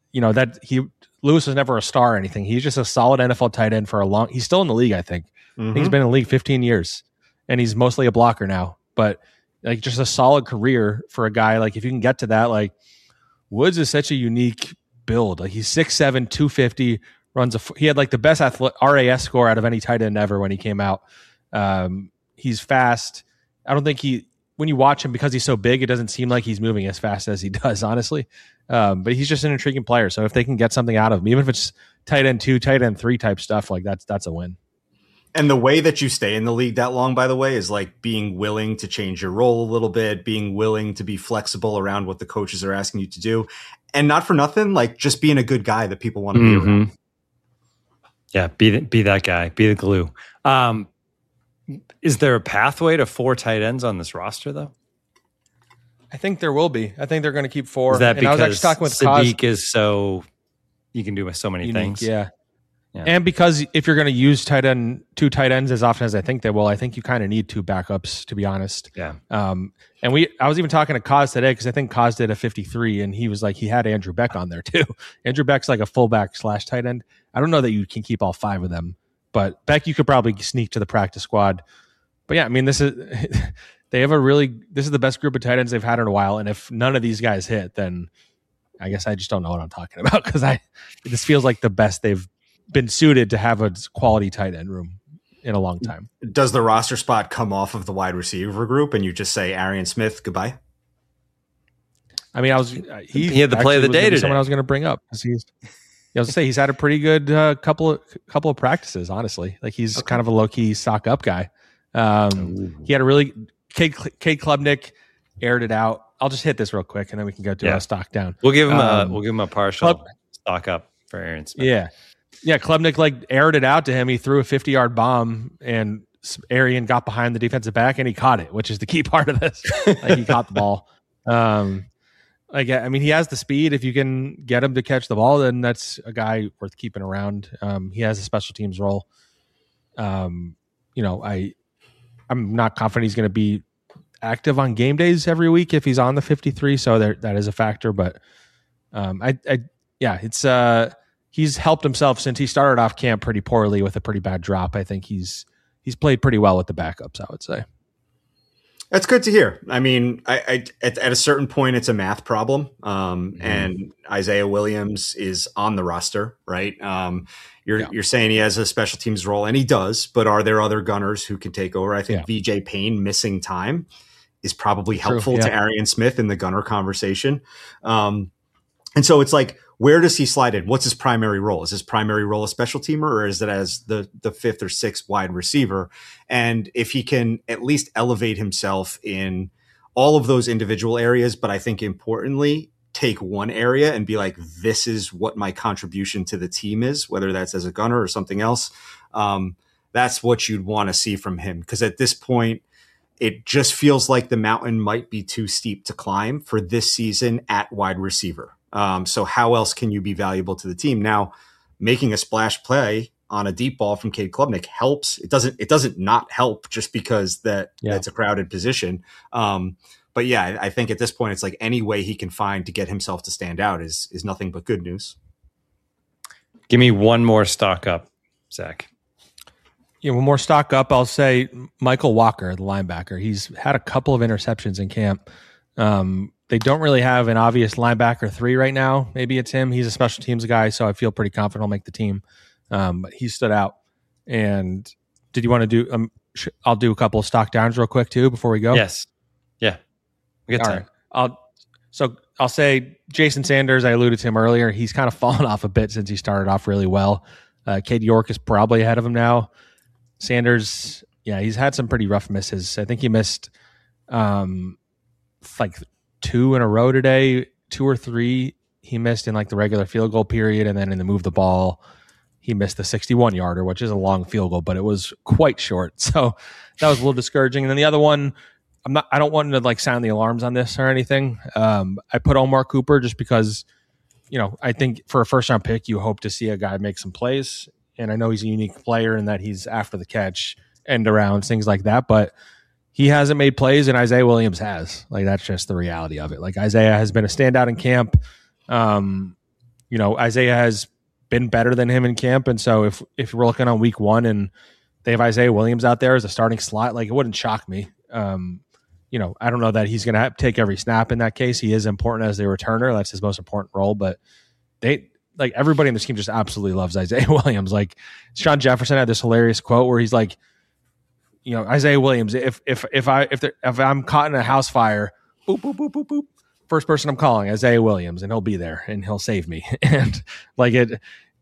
Lewis was never a star or anything. He's just a solid NFL tight end he's still in the league, I think. Mm-hmm. I think he's been in the league 15 years, and he's mostly a blocker now. But like, just a solid career for a guy. Like, if you can get to that, like, Woods is such a unique build. Like, he's 6'7", 250, he had like the best RAS score out of any tight end ever when he came out. He's fast. I don't think when you watch him, because he's so big, it doesn't seem like he's moving as fast as he does, honestly. But he's just an intriguing player. So if they can get something out of him, even if it's tight end 2, tight end 3 type stuff, like that's a win. And the way that you stay in the league that long, by the way, is like being willing to change your role a little bit, being willing to be flexible around what the coaches are asking you to do. And not for nothing, like just being a good guy that people want to be around. Yeah, be that guy, be the glue. Is there a pathway to 4 tight ends on this roster, though? I think there will be. I think they're going to keep 4. Is that because I was actually talking with Sadiq is so you can do so many things? Yeah. And because if you're going to use 2 tight ends as often as I think they will, I think you kind of need 2 backups, to be honest. Yeah. And I was even talking to Kaz today because I think Kaz did a 53 and he was like, he had Andrew Beck on there too. Andrew Beck's like a fullback / tight end. I don't know that you can keep all 5 of them, but Beck, you could probably sneak to the practice squad. But yeah, I mean, this is the best group of tight ends they've had in a while. And if none of these guys hit, then I guess I just don't know what I'm talking about because this feels like the best they've been suited to have a quality tight end room in a long time. Does the roster spot come off of the wide receiver group and you just say Arian Smith goodbye? I mean, he had the play of the day today. Someone I was going to bring up because I was going to say he's had a pretty good couple of practices. Honestly, like he's kind of a low key stock up guy. He had a really Cade Klubnik aired it out. I'll just hit this real quick and then we can go to our stock down. We'll give him a partial stock up for Arian Smith. Yeah, Klubnik like aired it out to him. He threw a 50-yard bomb, and Arian got behind the defensive back, and he caught it, which is the key part of this. Like he caught the ball. I mean, he has the speed. If you can get him to catch the ball, then that's a guy worth keeping around. He has a special teams role. I'm not confident he's going to be active on game days every week if he's on the 53. So that is a factor, but he's helped himself since he started off camp pretty poorly with a pretty bad drop. I think he's played pretty well with the backups, I would say. That's good to hear. I mean, at a certain point, it's a math problem. And Isaiah Williams is on the roster, right? You're saying he has a special teams role, and he does, but are there other gunners who can take over? I think VJ Payne missing time is probably helpful to Arian Smith in the gunner conversation. And so it's like, where does he slide in? What's his primary role? Is his primary role a special teamer, or is it as the 5th or 6th wide receiver? And if he can at least elevate himself in all of those individual areas, but I think importantly, take one area and be like, this is what my contribution to the team is, whether that's as a gunner or something else. That's what you'd want to see from him. Because at this point, it just feels like the mountain might be too steep to climb for this season at wide receiver. So how else can you be valuable to the team? Now, making a splash play on a deep ball from Cade Klubnik helps. It doesn't not help just because that's a crowded position. But yeah, I think at this point, it's like any way he can find to get himself to stand out is nothing but good news. Give me one more stock up, Zach. Yeah, one more stock up. I'll say Michael Walker, the linebacker. He's had a couple of interceptions in camp. They don't really have an obvious linebacker 3 right now. Maybe it's him. He's a special teams guy, so I feel pretty confident he'll make the team. But he stood out. And did you want to do I'll do a couple of stock downs real quick too before we go? Yes. Yeah. We got time. Right. I'll say Jason Sanders, I alluded to him earlier. He's kind of fallen off a bit since he started off really well. Cade York is probably ahead of him now. Sanders, he's had some pretty rough misses. I think he missed like 2 in a row today, 2 or 3 he missed in like the regular field goal period, and then in the move the ball he missed the 61-yarder, which is a long field goal, but it was quite short. So that was a little discouraging. And then the other one, I don't want to like sound the alarms on this or anything. I put Omar Cooper just because, I think for a first round pick you hope to see a guy make some plays, and I know he's a unique player in that he's after the catch, end arounds, things like that, but he hasn't made plays, and Isaiah Williams has. Like, that's just the reality of it. Like, Isaiah has been a standout in camp. Isaiah has been better than him in camp, and so if we're looking on week 1 and they have Isaiah Williams out there as a starting slot, like, it wouldn't shock me. I don't know that he's going to take every snap in that case. He is important as a returner. That's his most important role, but everybody in this team just absolutely loves Isaiah Williams. Like, Sean Jefferson had this hilarious quote where he's like, Isaiah Williams, if I'm caught in a house fire, boop, boop, boop, boop, boop, first person I'm calling, Isaiah Williams, and he'll be there and he'll save me. And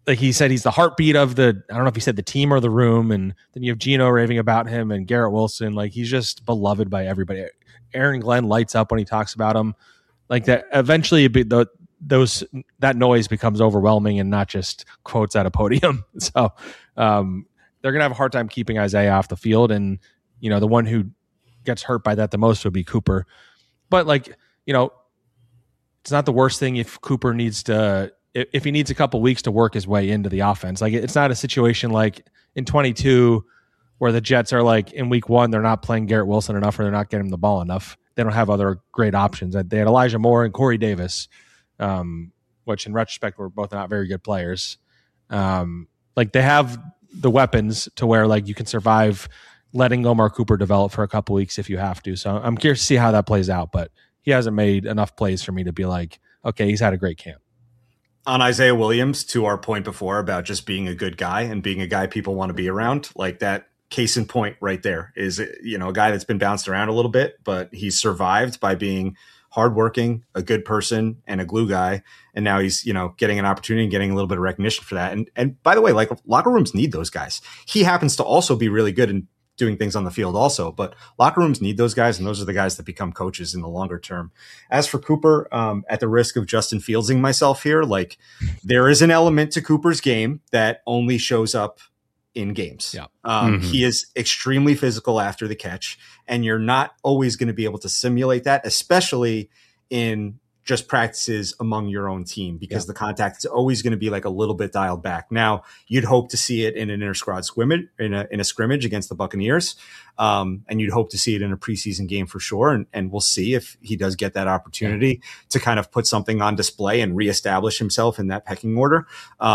like he said, he's the heartbeat of the, I don't know if he said the team or the room. And then you have Geno raving about him and Garrett Wilson. Like, he's just beloved by everybody. Aaron Glenn lights up when he talks about him. Like that, eventually that noise becomes overwhelming and not just quotes at a podium. So they're going to have a hard time keeping Isaiah off the field. And, you know, the one who gets hurt by that the most would be Cooper. But, like, you know, it's not the worst thing if Cooper needs to, if he needs a couple weeks to work his way into the offense. Like, it's not a situation like in 22 where the Jets are like in week 1, they're not playing Garrett Wilson enough or they're not getting him the ball enough. They don't have other great options. They had Elijah Moore and Corey Davis, which in retrospect were both not very good players. Like, they have the weapons to where, like, you can survive letting Omar Cooper develop for a couple weeks if you have to. So I'm curious to see how that plays out, but he hasn't made enough plays for me to be like, okay, he's had a great camp. On Isaiah Williams, to our point before about just being a good guy and being a guy people want to be around, like, that case in point right there is, you know, a guy that's been bounced around a little bit, but he's survived by being hardworking, a good person, and a glue guy. And now he's, you know, getting an opportunity and getting a little bit of recognition for that. And by the way, like, locker rooms need those guys. He happens to also be really good in doing things on the field also, but locker rooms need those guys. And those are the guys that become coaches in the longer term. As for Cooper, at the risk of Justin Fieldsing myself here, like, there is an element to Cooper's game that only shows up in games. Yeah. He is extremely physical after the catch, and you're not always going to be able to simulate that, especially in just practices among your own team, because the contact is always going to be like a little bit dialed back. Now, you'd hope to see it in an inter-squad scrimmage, in a scrimmage against the Buccaneers. And you'd hope to see it in a preseason game for sure. And we'll see if he does get that opportunity to kind of put something on display and reestablish himself in that pecking order.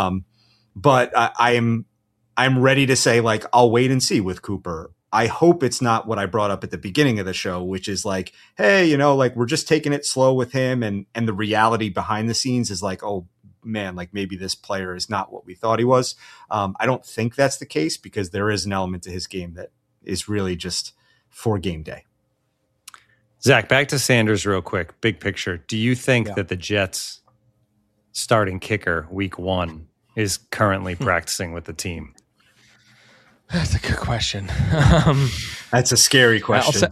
But I'm ready to say, like, I'll wait and see with Cooper. I hope it's not what I brought up at the beginning of the show, which is like, hey, you know, like, we're just taking it slow with him. And the reality behind the scenes is like, oh man, like, maybe this player is not what we thought he was. I don't think that's the case, because there is an element to his game that is really just for game day. Zach, back to Sanders real quick. Big picture. Do you think that the Jets starting kicker week 1 is currently practicing with the team? That's a good question. That's a scary question.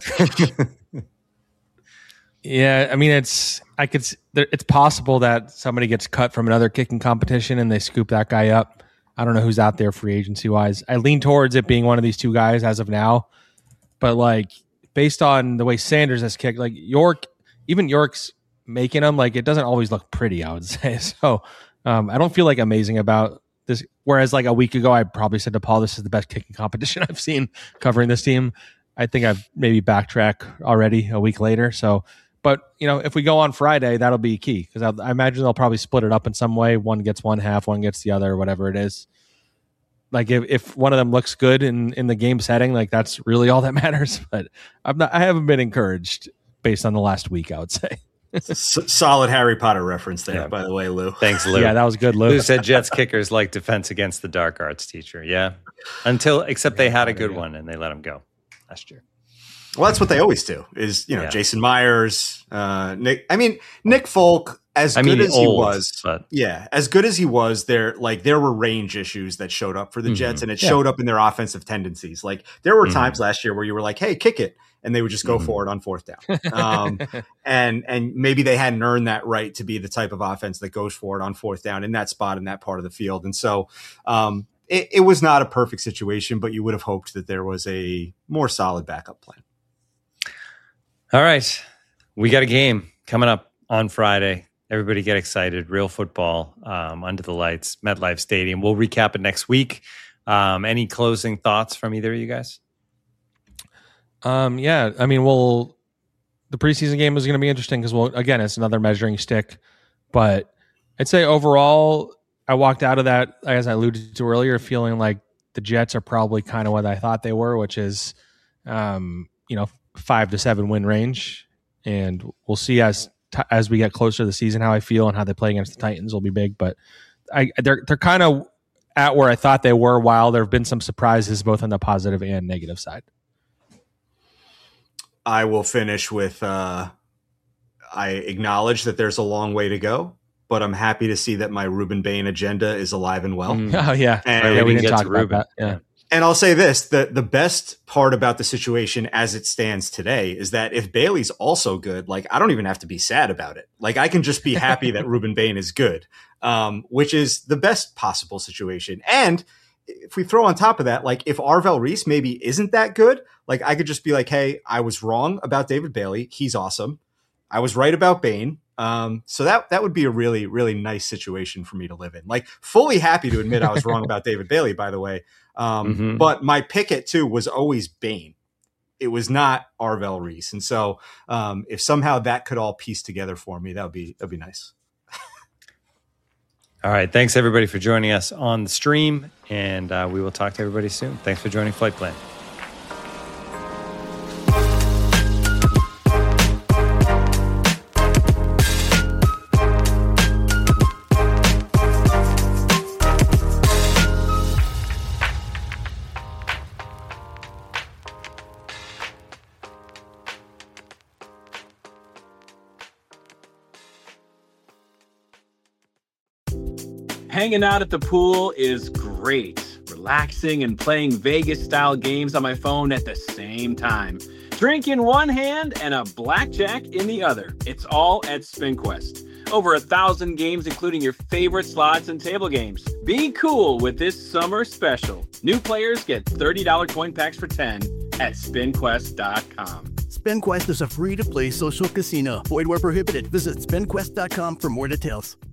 Yeah, I mean, it's possible that somebody gets cut from another kicking competition and they scoop that guy up. I don't know who's out there free agency wise. I lean towards it being one of these two guys as of now, but, like, based on the way Sanders has kicked, like, York's making them, like, it doesn't always look pretty, I would say. So I don't feel like amazing about this. Whereas, like, a week ago, I probably said to Paul, this is the best kicking competition I've seen covering this team. I think I've maybe backtrack already a week later. So, but, you know, if we go on Friday, that'll be key, because I imagine they'll probably split it up in some way. One gets one half, one gets the other, whatever it is. Like, if one of them looks good in the game setting, like, that's really all that matters. But I haven't been encouraged based on the last week, I would say. Solid Harry Potter reference there, by the way, Lou. Thanks, Lou. Yeah, that was good, Lou. Lou said Jets kickers like defense against the dark arts teacher. Yeah. Except they had a good one and they let him go last year. Well, that's what they always do is, you know, Jason Myers, Nick Folk, as good as he was, there were range issues that showed up for the Jets, and it showed up in their offensive tendencies. Like, there were times last year where you were like, hey, kick it, and they would just go for it on fourth down. And maybe they hadn't earned that right to be the type of offense that goes for it on fourth down in that spot, in that part of the field. And so it was not a perfect situation, but you would have hoped that there was a more solid backup plan. All right. We got a game coming up on Friday. Everybody get excited. Real football under the lights, MetLife Stadium. We'll recap it next week. Any closing thoughts from either of you guys? Yeah, I mean, the preseason game is going to be interesting because, again, it's another measuring stick. But I'd say overall, I walked out of that, as I alluded to earlier, feeling like the Jets are probably kind of what I thought they were, which is, 5 to 7 win range. And we'll see as we get closer to the season how I feel, and how they play against the Titans will be big. But they're kind of at where I thought they were, while there have been some surprises both on the positive and negative side. I will finish with I acknowledge that there's a long way to go, but I'm happy to see that my Ruben Bain agenda is alive and well. Oh yeah, And we didn't talk about that. Yeah. And I'll say this, the best part about the situation as it stands today is that if Bailey's also good, like I don't even have to be sad about it. Like I can just be happy that Ruben Bain is good, which is the best possible situation. And if we throw on top of that, like if Arvel Reese maybe isn't that good, like I could just be like, hey, I was wrong about David Bailey. He's awesome. I was right about Bain. So that would be a really, really nice situation for me to live in. Like fully happy to admit I was wrong about David Bailey, by the way. But my pick at 2 was always Bain. It was not Arvel Reese. And so if somehow that could all piece together for me, that'd be nice. All right. Thanks everybody for joining us on the stream, and we will talk to everybody soon. Thanks for joining Flight Plan. Hanging out at the pool is great. Relaxing and playing Vegas-style games on my phone at the same time. Drink in one hand and a blackjack in the other. It's all at SpinQuest. Over 1,000 games, including your favorite slots and table games. Be cool with this summer special. New players get $30 coin packs for 10 at SpinQuest.com. SpinQuest is a free-to-play social casino. Void where prohibited. Visit SpinQuest.com for more details.